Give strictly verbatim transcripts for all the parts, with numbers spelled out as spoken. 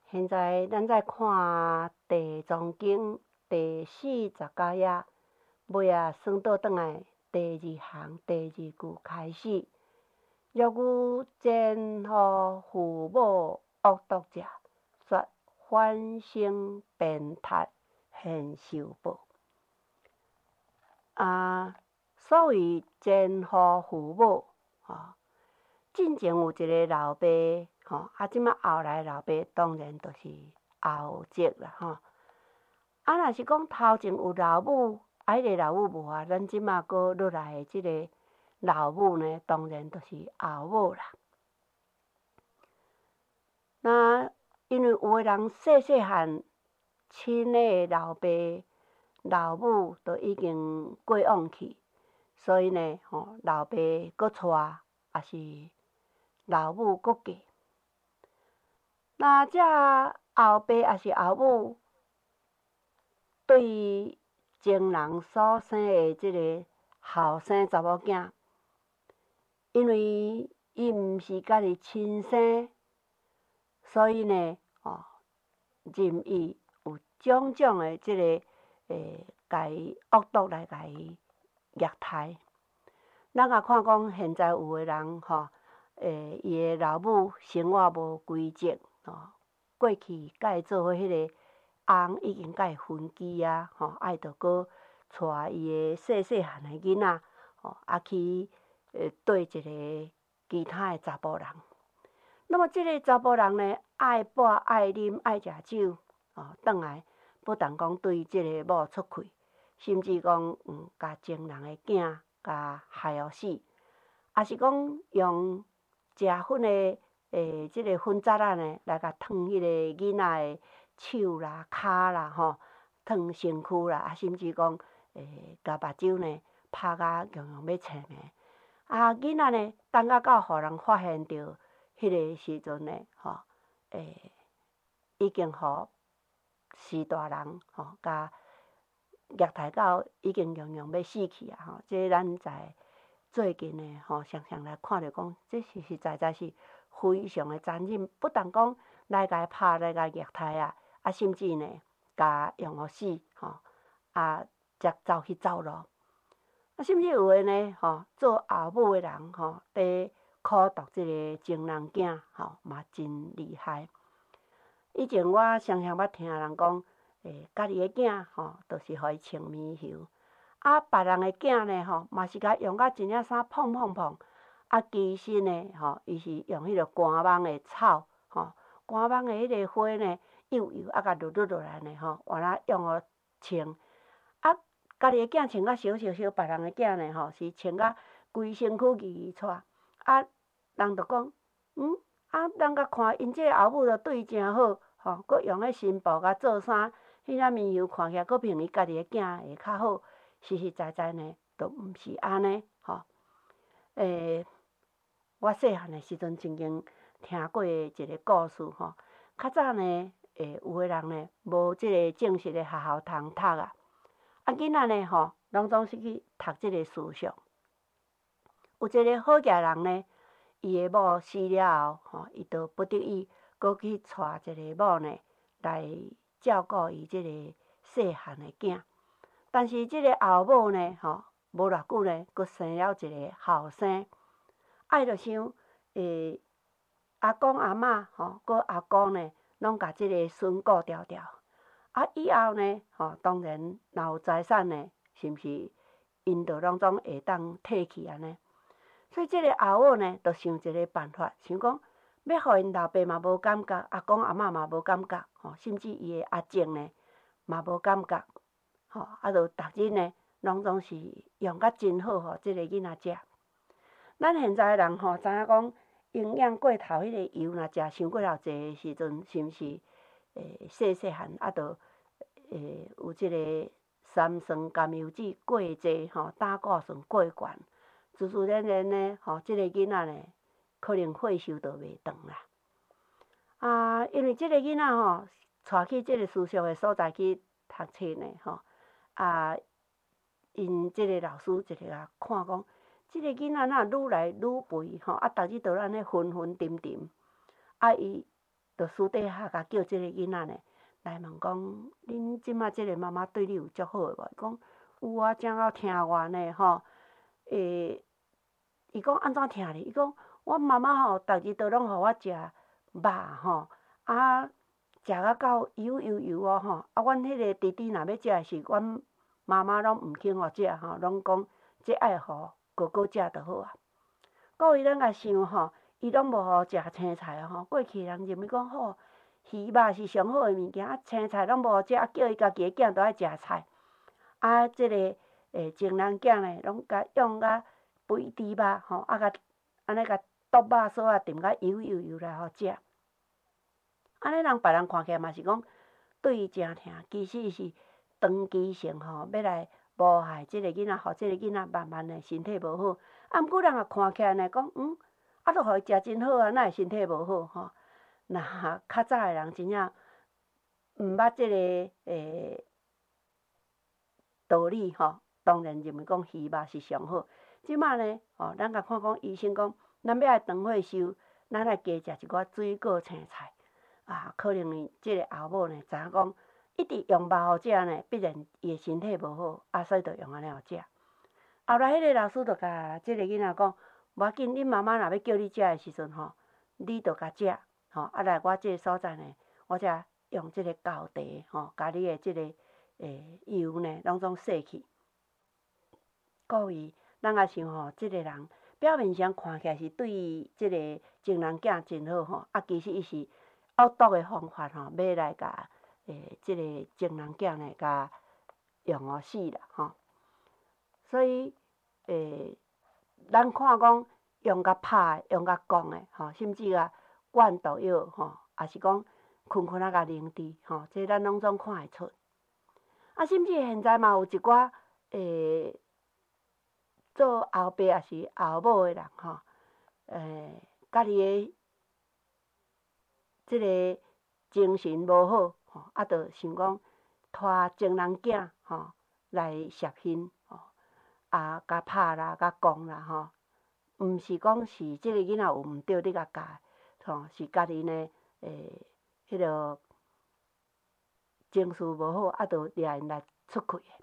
现在咱再看地藏经第四十九页，尾啊算倒转来第二行第二句开始。若有前乎父母恶毒者，说反生鞭挞，现受报。啊，所谓前乎父母，吼、哦，进前有一个老爸，吼、哦，啊，即摆后来老爸当然就是后籍啦，吼、哦。啊，若是讲头前有老母，啊，迄个老母无啊，咱即摆搁落来的即个老母呢，当然就是后母啦。那因为有个人细细汉亲的老爸、老母都已经过往去，所以呢，吼，老爸搁娶，也是老母搁嫁。那这后爸也是后母，对前人所生的即个后生查某囝，因为伊毋是家己亲生，所以呢，哦，任意有种种的即、这个诶，甲伊恶毒来甲伊虐待。咱也看讲现在有个人吼，诶，伊的老母生活无规则，吼，过去甲伊做伙迄个翁已经甲伊分居啊，吼，爱着搁带伊的细细汉的囡仔，吼，啊去诶对一个其他的查甫人。那么即个查甫人呢，爱跋爱啉爱食酒，吼，转来不但讲对即个某出气，甚至讲嗯，甲前人的囝甲害予死，也是讲用食薰的诶，即个薰杂仔呢，来甲烫迄个囡仔的手啦、骹啦，吼，烫身躯啦，啊，甚至讲诶，甲目睭呢拍甲样样要青的。啊，囡仔呢，等到到互人发现着迄个时阵呢，吼，诶，已经互是大人吼，甲虐待到已经样样要死去啊！吼，这咱在最近呢，吼，常常来看着讲，这实实在在是非常的残忍，不但讲来甲伊拍来甲虐待啊，啊，甚至呢，甲用互死，吼，啊，才走去走路。啊，甚至有诶呢，吼，做后母诶人，吼，伫苦毒即个前人囝，吼，嘛真厉害。以前我常常捌听人讲，诶，家己诶囝，吼，著是互伊穿棉袖，啊，别人诶囝呢，吼，嘛是甲用甲一领衫碰碰碰，啊，其实呢，吼，伊是用迄个官网诶草，吼，官网诶迄个花呢，幼幼啊，甲捋捋落来呢，吼，原来用互穿，啊，家己诶囝穿甲小小小，别人诶囝呢，吼，是穿甲规身躯圆圆带，啊，人着讲，嗯。啊，人甲看因即个后母着对伊诚好，吼，佮用迄新布甲做衫，迄领棉袖看起来，佮比伊家己的囝会较好。实实在在呢，都毋是安尼，吼。诶，我细汉的时阵曾经听过一个故事，吼。较早呢，诶，有个人呢，无即个正式的学校通读啊，啊，囡仔呢，吼，拢总是去读即个私塾。有一个好家人呢。伊的某死了后，吼，伊就不得已，搁去带一个某呢来照顾伊即个细汉的囝。但是即个后母呢，吼，无偌久呢，搁生了一个后生。啊，伊就想，诶，阿公阿嬷，吼，搁阿公呢，拢甲即个孙顾条条。啊，以后呢，吼，当然若有财产呢，是毋是因着拢总会当摕去安尼？所以即个后母呢，就想一个办法，想讲要互因老爸嘛无感觉，阿公阿嬷嘛无感觉，吼，甚至伊的阿静呢嘛无感觉，吼，啊，就逐日呢，拢总是用甲真好，互即个囡仔食。咱现在人吼，知影讲营养过头，迄个油若食伤过头济的时阵，是毋是？诶，细细汉啊，着诶有即个三酸甘油脂过济，吼，胆固醇过悬。自自然然呢，吼，即个囡仔呢，可能岁数就袂长啦。啊，因为即个囡仔吼，带去即个私塾的所在去读册呢，吼，啊，因即个老师一个啊看讲，即个囡仔哪愈来愈肥，吼，啊，逐日都安尼昏昏沉沉，啊，伊就私底下甲叫即个囡仔呢来问讲，恁即马即个妈妈对你有足好诶无？伊讲有啊，正够疼我呢吼。诶，伊讲安怎疼你？伊讲我妈妈吼，逐日都拢互我食肉吼，啊，食啊够油油油哦吼。啊，阮迄个弟弟若要食诶是，阮妈妈拢毋肯互食吼，拢讲这爱互哥哥食就好啊。故伊咱甲想吼，伊拢无互食青菜吼。过去人认为讲吼，鱼肉是上好诶物件，啊，青菜拢无互食，啊，叫伊家己诶囝都爱食菜。啊，即个诶情人囝呢，拢甲用甲肥猪肉吼，啊，甲安尼甲剁肉丝啊，炖甲油油油来互食。安尼人别人看起来嘛是讲对伊诚疼，其实是长期性吼，要来无害即个囡仔，互即个囡仔慢慢诶身体无好。啊，毋过人也看起来呢，讲嗯，啊，都互伊食真好啊，哪会身体无好吼？若较早诶人真正毋捌即个诶道理吼，当然认为讲鱼肉是上好。即摆呢，吼，咱甲看讲医生讲，咱要爱长岁寿，咱爱加食一寡水果青菜。啊，可能即个后母呢，知影讲一直用肉互食呢，必然伊诶身体无好，啊，所以着用安尼互食。后来迄个老师着甲即个囡仔讲，无要紧，恁妈妈若要叫你食诶时阵吼，你着甲食，吼，啊来我即个所在呢，我才用即个高茶吼，甲你诶即个诶油呢，拢总洗去。故意咱也想吼，即个人表面上看起来是对即个情人囝真好吼，啊，其实伊是恶毒诶方法吼，要来甲诶即个情人囝呢，甲用互死啦吼。所以诶，咱看讲用甲拍诶，用甲讲诶吼，甚至啊灌毒药吼，也是讲困困啊甲凝治吼，这咱拢总看会出。啊，甚至现在嘛有一寡诶。做后爸也是后母诶人吼，诶，家己诶即个精神无好吼，啊，着想讲拖情人囝吼来涉险吼，啊，甲拍啦，甲讲啦吼，毋是讲是即个囡仔有毋对，你甲教吼，是家己呢诶，迄落情绪无好，啊，着掠因来出气诶。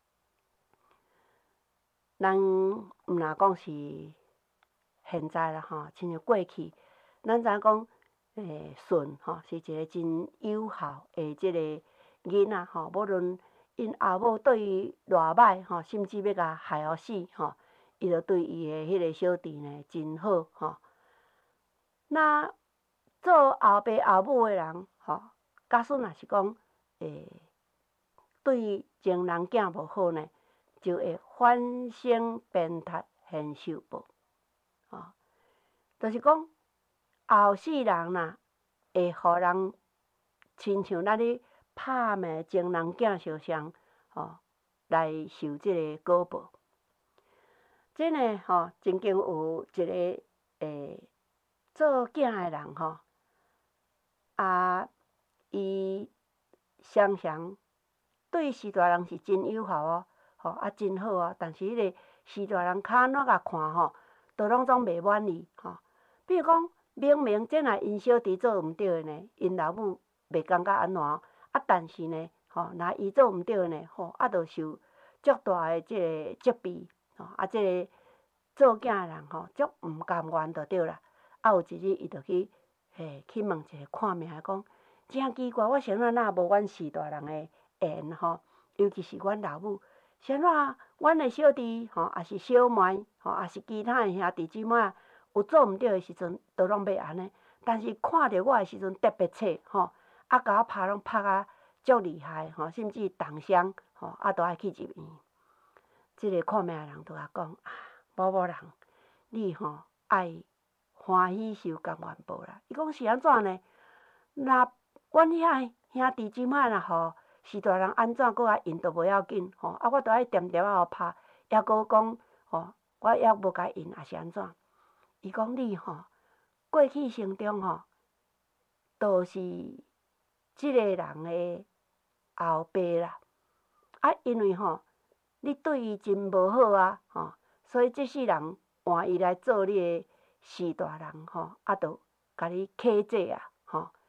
咱毋若讲是现在啦吼，亲像过去，咱知影讲，诶，顺吼是一个真有效诶，即个囡仔吼，无论因后母对伊偌歹吼，甚至要甲害互死吼，伊着对伊诶迄个小弟呢真好吼。那做后爸后母诶人吼，假使若是讲诶，对情人囝无好呢？就会反省鞭挞现受报，吼，就是讲后世人呐，会互人亲像咱咧拍骂情人囝相像，吼，来受即个果报。真诶吼，曾经有一个诶做囝诶人吼，啊，伊常常对时大人是真友好哦。吼啊，真好啊！但是迄个时大人较安怎甲看吼，都拢总袂满意吼。比如讲，明明即若因小弟做毋对诶呢，因老母袂感觉安怎，啊，但是呢，吼，若伊做毋对诶呢，吼，啊，着受足大诶即个责备，吼，啊，即个做囝诶人吼，足毋甘愿着对啦。啊，有一日伊着去，嘿，去问一个看命诶，讲真奇怪，我啥物哪无阮时大人诶缘吼，尤其是阮老母。啥怎阮诶小弟吼，也是小妹吼，也是其他诶兄弟姊妹，有做毋对诶时阵，都拢要安尼。但是看着我诶时阵特别切吼，啊，甲我拍拢拍啊足厉害吼，甚至重伤吼，啊，都爱去入院。即个看命诶人拄甲讲啊，某某人，你吼爱欢喜受甘愿报啦。伊讲是安怎呢？若阮遐兄弟姊妹若吼。是大人安怎搁较因都无要紧吼，啊，我着爱点点啊互拍，抑搁讲吼，我抑无甲因，也是安怎？伊讲你吼，过去生中吼，都是即个人诶后爸啦，啊，因为吼，你对伊真无好啊，吼，所以即世人换伊来做你诶士大人吼，啊，着甲你克制啊，吼，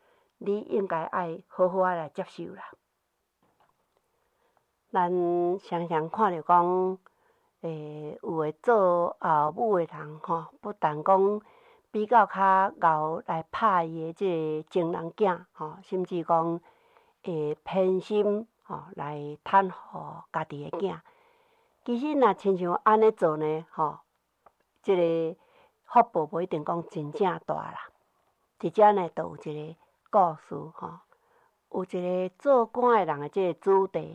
你应该爱好好啊来接受啦。咱常常看着讲，诶，有诶做后母诶人吼，不但讲比较较贤来拍伊诶即个情人囝吼，甚至讲会偏心吼来趁互家己诶囝。其实若亲像安尼做呢，吼，即个福报无一定讲真正大啦。伫遮呢，就有一个故事吼，有一个做官诶人诶即个子弟。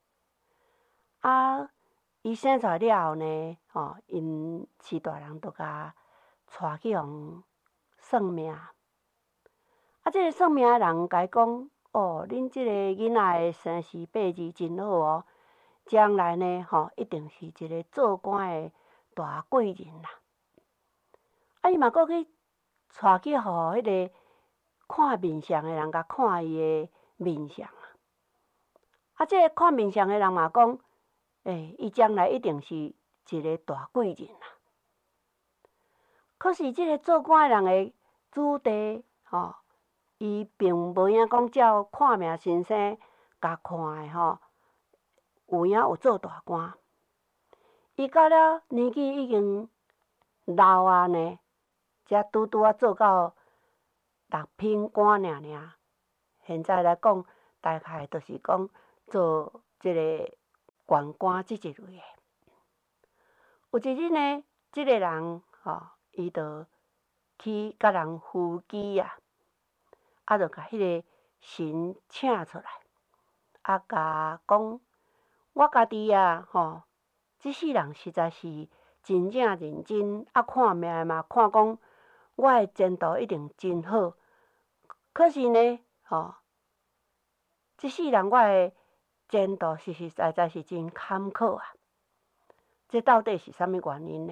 啊，伊生出来了后呢，吼，因饲大人就甲带去互算命。啊，即个算命诶人甲伊讲，哦，恁即个囡仔诶生时八字真好哦，将来呢，吼，一定是一个做官诶大贵人啦。啊，伊嘛阁去带去互迄个看面相诶人甲看伊诶面相啊。啊，即个看面相诶人嘛讲。诶，伊将来一定是一个大贵人啦。可是即个做官人诶子弟，吼，伊并无影讲照看命先生甲看诶吼，有影有做大官。伊到了年纪已经老啊呢，才拄拄啊做到六品官尔尔。现在来讲，大概就是讲做即个县官即一类诶。有一日呢，即、这个人吼，伊就去甲人扶乩啊，啊，就甲迄个神请出来，啊，甲讲，我家己啊，吼，即世人实在是真正认真，啊，看命嘛，看讲我诶前途一定真好。可是呢，吼，即世人我诶前途实实在在是真坎坷啊。这到底是啥物原因呢？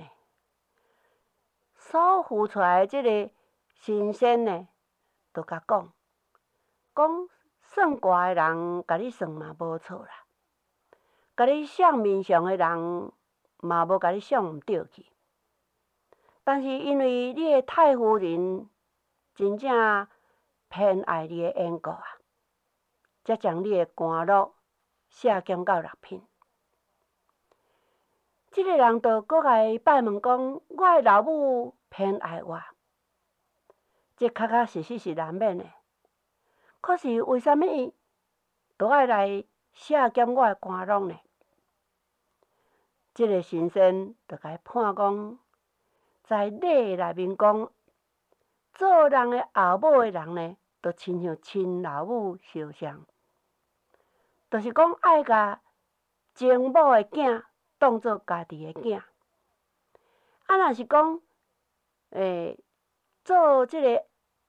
所扶出来即个神仙呢，就甲讲，讲算卦诶人甲你算嘛无错啦，甲你相面相诶人嘛无甲你相毋对去。但是因为你诶太夫人真正偏爱你诶缘故啊，才将你诶官禄下降到六品。即个人就搁甲伊拜问讲，我诶老母偏爱我，这确确实实是难免诶。可是为虾米都爱来下减我诶官禄呢？即个神仙就甲伊判讲，在礼内面讲，做人诶后母诶人呢，就亲像亲老母相像，就是讲爱甲前母诶囝当做家己诶囝。啊，若是讲，诶，做即个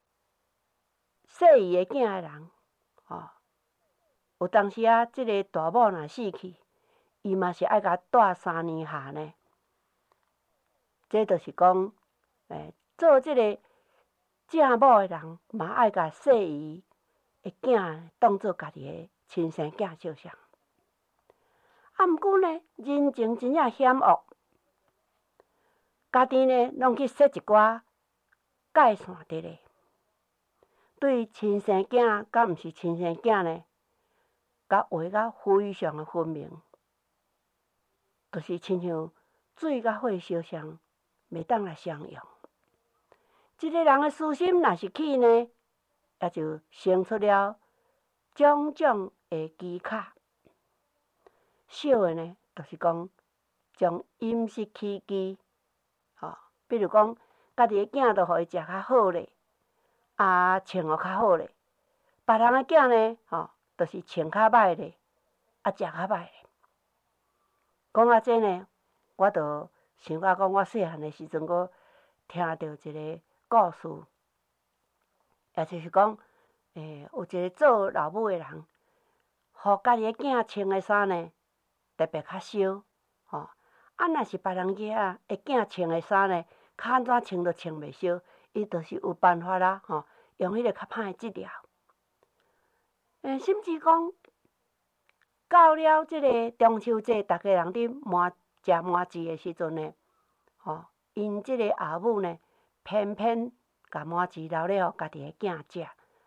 细姨诶囝诶人，吼，有当时啊，即个大某若死去，伊嘛是爱甲带三年下呢。这就是讲，诶，做即个正某诶人嘛爱甲细姨诶囝当做家己诶亲生囝相像。啊，毋过呢，人情真正险恶。家己呢，拢去设一寡界线伫咧，对亲生囝甲毋是亲生囝呢，甲画甲非常诶分明，就是亲像水甲火相像，袂当来相用。一个人诶私心若是起呢，也就生出了种种诶奇卡。小诶呢，就是讲从饮食起居，吼。比如讲，家己诶囝著互伊食较好咧，啊，穿互较好咧；别人诶囝呢，吼，著是穿较歹咧，啊，食较歹咧。讲到这呢，我著想到讲，我细汉诶时阵，我听到一个故事，也就是讲，诶，有一个做老母诶人，互家己诶囝穿诶衫呢，特别较烧，吼。啊，若是别人囝仔会囝穿诶衫呢，较安怎穿都穿袂烧，伊就是有办法啦，吼，用迄个较歹诶质料。诶，甚至讲到了即个中秋节，逐个人伫麻食麻糍诶时阵呢，吼，因即个后母呢，偏偏甲麻糍留咧互家己诶囝食，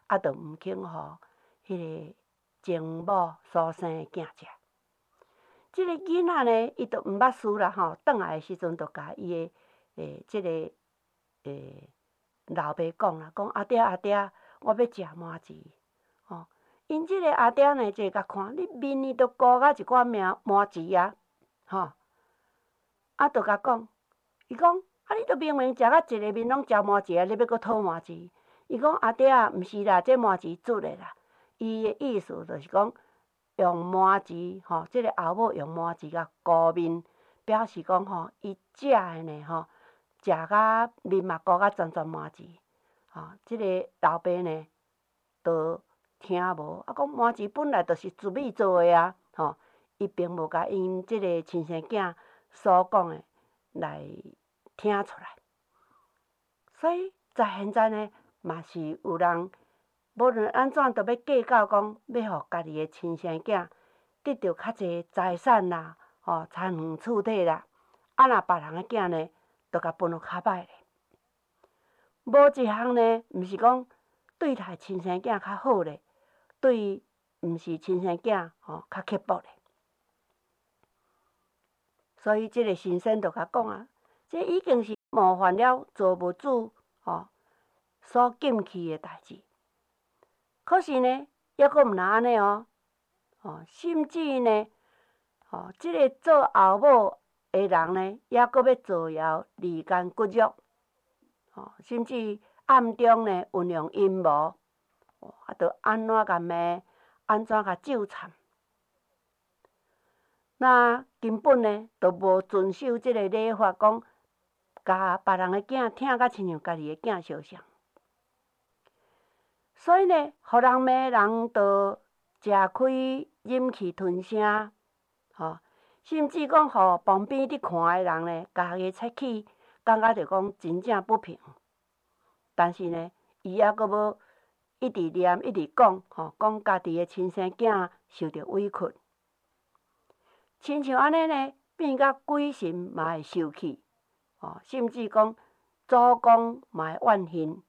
啊，着毋肯互迄个前某所生的囝食。即个囡仔呢，伊着毋捌输啦吼，转来的时阵，着甲伊的诶，即个诶老爸讲啦，讲阿爹阿爹，我要食麻糍。吼，因即个阿爹呢，坐甲看，你面呢着糊甲一寡麻麻糍啊，吼，啊，着甲讲，伊讲，啊，你着明明食甲一个面拢食麻糍啊，你要搁讨麻糍？伊讲阿爹啊，毋是啦，这麻糍煮的啦。伊的意思就是讲，用麻糍吼，即个后母用麻糍甲糊面，表示讲吼，伊食的呢吼，食甲面嘛糊甲全全麻糍。吼，即个老爸呢，都听无，啊，讲麻糍本来就是糯米做的啊，吼，伊并无甲因即个亲生囝所讲的来听出来。所以在现在呢，嘛是有人无论安怎，都要计较讲，要互家己的亲生囝得到较济财产啦，吼，田园厝体啦。啊，若别人的囝呢，都甲分互较歹咧。无一项呢，毋是讲对待亲生囝较好咧，对毋是亲生囝吼较刻薄咧。所以即个先生就甲讲啊，这已经是冒犯了造物主吼所禁忌的代志。可是呢，抑阁毋若安尼哦，哦，甚至呢，哦，即个做后母的人呢，抑阁要造谣离间骨肉，哦，甚至暗中呢运用阴谋，哦，啊，着安怎甲骂，安怎甲纠缠。那根本呢，都无遵守即个礼法，讲甲别人的囝疼甲亲像家己的囝相像。所以呢，互人骂人，就食开忍气吞声，吼，甚至讲互旁边伫看的人呢，家己切起，感觉着讲真正不平。但是呢，伊抑阁要一直念，一直讲，吼，讲家己的亲生囝受着委屈，亲像安尼呢，变甲鬼神嘛会受气，吼，甚至讲祖公嘛会怨恨。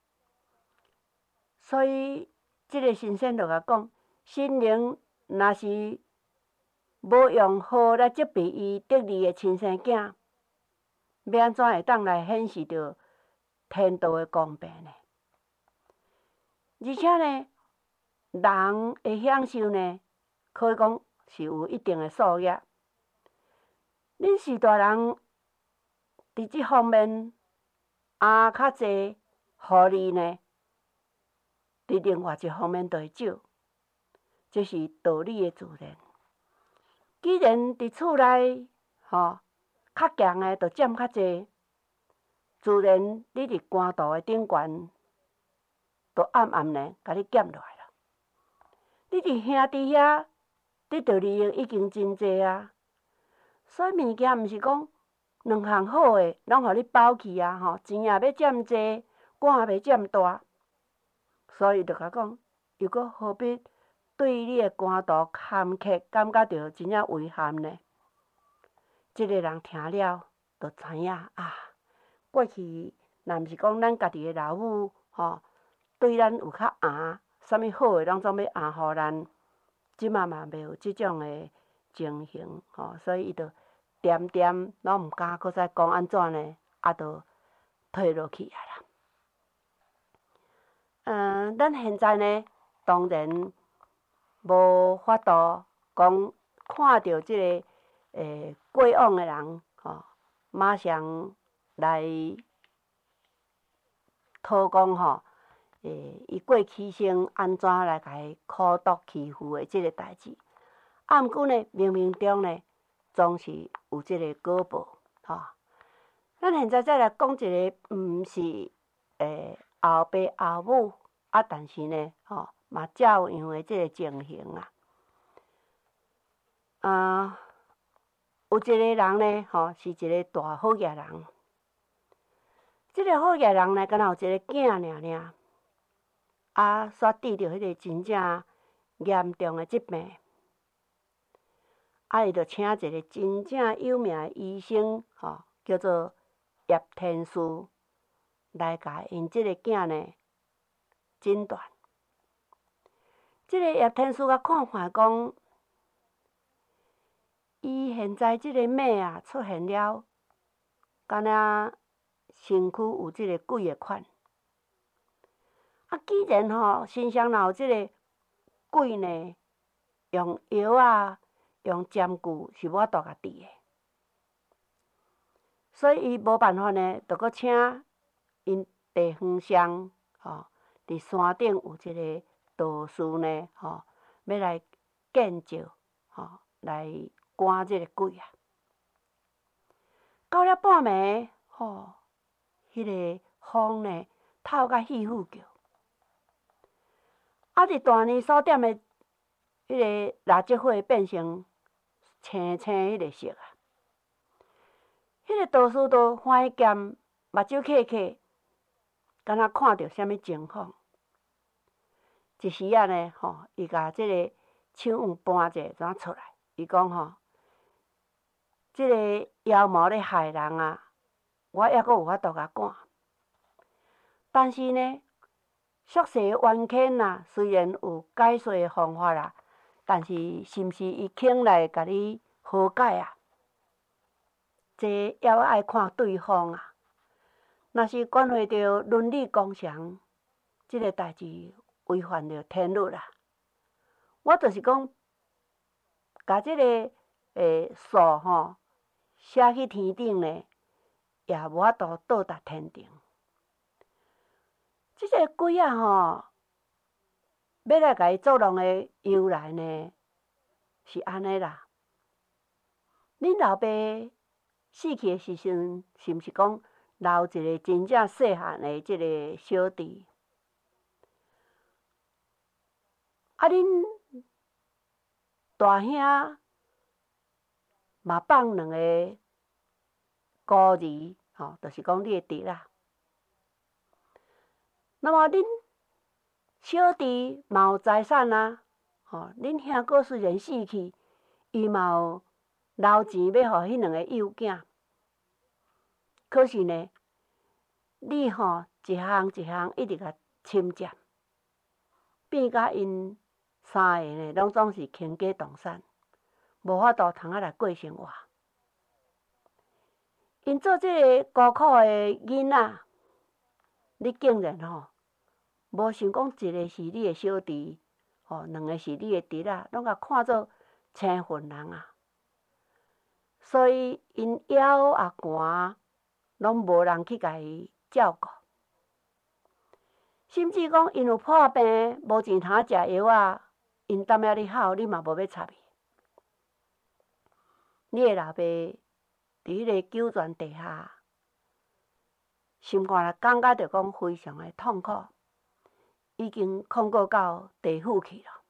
所以，即个先生就甲讲，心灵若是无用好来责备伊得利的亲生囝，要安怎会当来显示着天道的公平呢？而且呢，人的享受呢，可以讲是有一定的数额。恁士大人伫即方面啊较济互利呢？伫另外一方面就会少，这是道理的自然。既然伫厝内，吼，较强的就占较济，自然你伫官渡的顶悬，就暗暗呢，甲你减落来了。你伫兄弟遐得到利益已经真济啊，所以物件毋是讲两项好的，拢互你包去啊，吼，钱也要占济，官也袂占大。所以就甲讲，又阁何必对你的官渡坎坷，感觉到真正遗憾呢？即个人听了，就知影啊，过去若毋是讲咱家己的老母吼，对咱有较红，啥物好的拢总要红互咱，即马嘛袂有即种的情形吼，所以伊就点点拢毋敢搁再讲安怎呢？啊，就退落去啊啦。嗯，咱现在呢，当然无法度讲看到即个诶过往的人吼，马上来讨讲吼，诶，伊过去生安怎来甲伊苦毒欺负的即个代志。啊，毋过呢，冥冥中呢，总是有即个果报吼。咱现在再来讲一个，毋是诶后爸后母。啊，但是呢，吼嘛照样的即个情形啊。啊，有一个人呢，吼是一个大好业人。即个好业人呢，敢若有一个囝尔尔，啊，煞得着迄个真正严重的疾病，啊，伊就请一个真正有名的医生，吼叫做叶天师，来甲因即个囝呢诊断。 即个叶天师甲看看讲，伊现在即个脉啊出现了，敢若身躯有即个鬼的款。啊，既然吼身上若有即个鬼呢，用药啊，用针灸是无法度甲治的。所以伊无办法呢，就搁请因地方上吼，伫山顶有一个道士呢，吼，要来见召，吼，来赶即个鬼啊。到了半暝，吼，迄、那个风呢，透甲肺腑叫。啊！伫大年所点的迄个蜡烛火变成青青迄个色啊！迄个道士都欢喜剑，目睭揢揢，敢若看到啥物情况。一时啊呢，吼，伊甲即个手腕搬者怎出来？伊讲吼，即个妖魔咧害人啊，我抑阁有法度甲赶。但是呢，宿世冤亲啊，虽然有解说的方法啦，但是是毋是伊肯来甲你和解啊？这也爱看对方啊。若是关系到伦理公常，即个代志违反着天律啦。我就是讲，甲即个诶数吼写去天顶呢，也无法度到达天庭。即个鬼啊吼，要来甲伊作弄的由来呢，是安尼啦。恁老爸死去的时阵，是毋是讲留一个真正细汉的即个小弟？啊，恁大兄嘛放两个孤儿，吼，就是讲你的侄啦。那么恁小弟嘛有财产啊，吼，恁兄哥虽然死去，伊嘛有留钱要互迄两个幼囝。可是呢，你吼一项一项一直甲侵占，变甲因三个呢，拢总是倾家荡产，无法度通啊来过生活。因做即个孤苦的囡仔，你竟然吼无想讲一个是你的小弟，吼，两个是你的侄仔，拢甲看做生份人啊。所以因枵啊寒，拢无人去甲伊照顾。甚至讲因有破病，无钱通食药啊，因担了你好，你嘛无要插伊。你的老爸伫迄个九泉地下，心肝也感觉着讲非常的痛苦，已经控告到地府去了。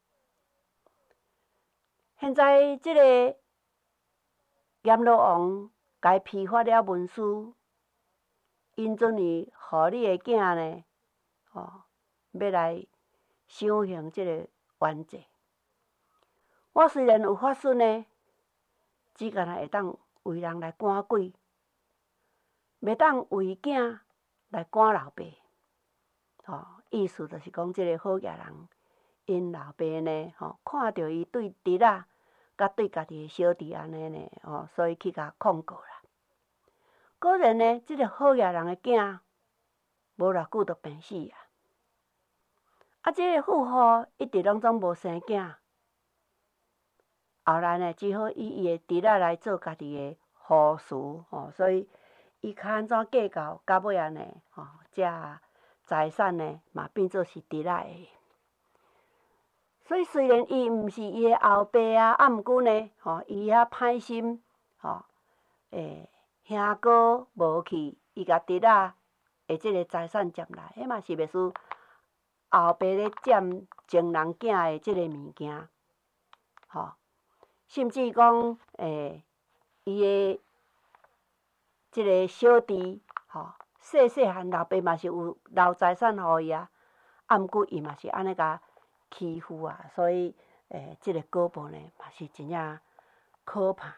现在即个阎罗王甲伊批发了文书，因准伊互你的囝呢，哦，要来偿还即个冤债。我虽然有法术呢，只干那会当为人来赶鬼，袂当为囝来赶老爸。哦，意思就是讲，即个好野人，因老爸呢，吼，看到伊对侄仔，甲对家己的小弟安尼呢，哦，所以去甲控告啦。果然呢，即个好野人的囝，无偌久就病死啊。啊，即个妇护一直拢总无生囝，后来呢，只好以伊的侄仔来做家己的护士，吼，所以伊较安怎计较，到尾啊呢，吼，这财产呢嘛变做是侄仔的。所以虽然伊毋是伊的后爸啊，啊，毋过呢，吼，伊遐歹心，吼，诶，兄哥无去，伊甲侄仔的即个财产占来，迄嘛是袂输后爸咧占情人囝的即个物件，吼，甚至讲，诶，伊的即个小弟，吼，细细汉老爸嘛是有留财产互伊啊，啊，毋过伊嘛是安尼甲欺负啊，所以诶，即、这个果报呢嘛是真正可怕。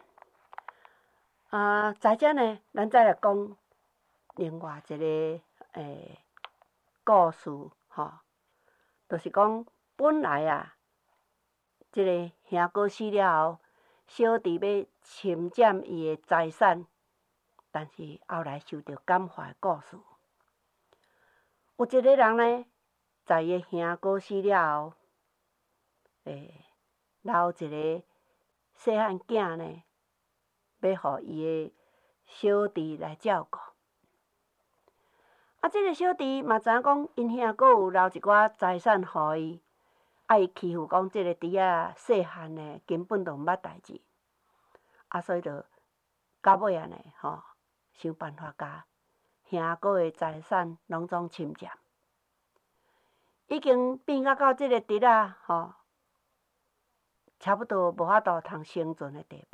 啊，在遮呢，咱再来讲另外一个诶故事，吼，就是讲本来啊，即、这个兄哥死了后，小弟要侵占伊的财产，但是后来受到感化的故事。有一个人呢，在伊的兄哥死了后，诶，留一个细汉囝呢，要互伊的小弟来照顾。啊，即、这个小弟嘛知影讲，因兄哥有留一寡财产互伊，啊，伊欺负讲即个弟仔细汉呢，根本就毋捌代志，啊，所以就到尾啊呢，吼，想办法甲兄哥的财产拢总侵占，已经变甲到即个弟仔吼，差不多无法度通生存的地步。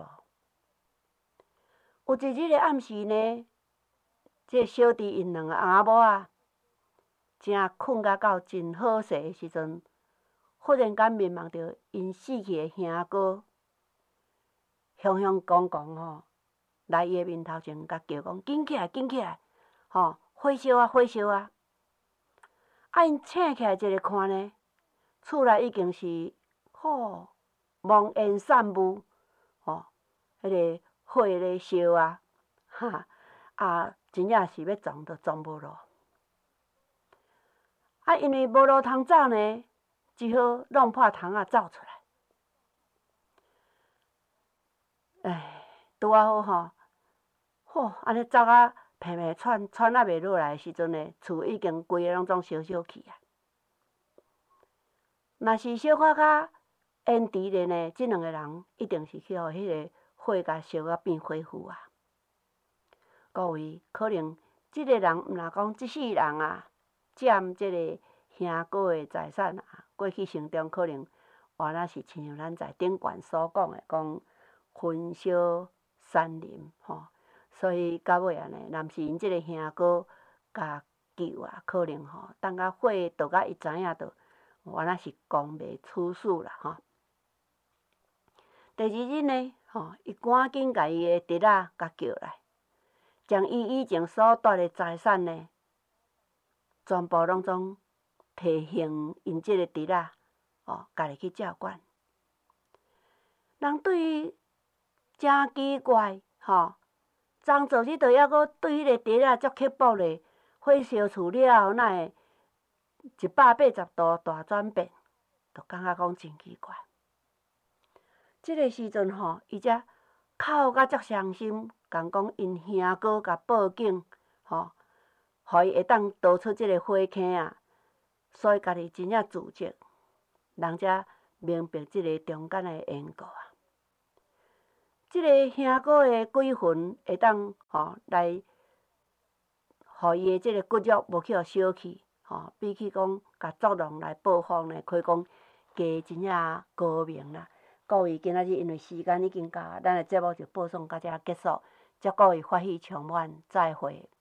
有一日的暗时呢，即、这个小弟因两个翁仔某啊，正困甲到真好势的时阵，忽然间面望着因死去的兄哥，雄雄公公吼，来伊的面头前甲叫讲：紧起来，紧起来，吼，火烧啊，火烧啊！啊，因醒起来一个看呢，厝内已经是吼蒙烟散雾，吼，迄、那个火咧烧啊，哈啊，真正是要撞都撞无落。啊，因为无路通走呢，只好弄破窗仔走出来。唉，拄啊好吼，吼安尼走啊皮皮喘，喘啊袂落来的时阵呢，厝已经规个拢总烧烧去啊。若是小可较缘迟咧呢，即两个人一定是去互迄个火甲烧啊变火腐啊。各位，可能即个人毋若讲即世人啊，占即个兄哥的财产啊，过去生中可能原来是亲像咱在顶悬所讲的，讲焚烧山林吼。所以到尾啊呢，若毋是因即个兄哥甲救啊，可能吼等甲火倒甲伊知影着，原来是公未处死啦吼。第二日呢，吼，伊赶紧甲伊的侄仔甲叫来，将伊以前所夺的财产呢，全部拢总摕还因即个侄仔，哦，家己去照管。人对于真奇怪，吼，昨做日倒抑阁对迄个侄仔足刻薄咧，火烧厝了后，哪会一百八十度大转变，就感觉讲真奇怪。即个时阵吼，伊才哭甲足伤心，共讲因兄哥甲报警，吼，互伊会当逃出即个火坑啊，所以家己真正自责，人才明白即个中间的缘故啊。即个兄哥的鬼魂会当吼来，互伊的即个骨肉无去互烧去，吼，比起讲甲作弄来报复呢，可以讲加真正高明啦。各位，今仔日因为时间已经到，咱的节目就播送到遮结束。祝各位法喜充满，再会。